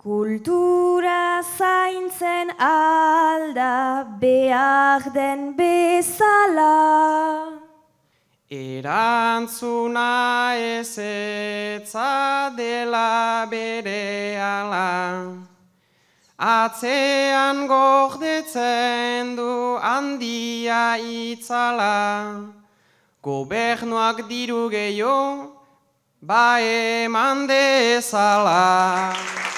Kultura zaintzen alda behar den bezala. Erantzuna ezetza dela berehala. Atzean gordetzen du handia itzala. Gobernuak diru gehiago, ba eman dezala.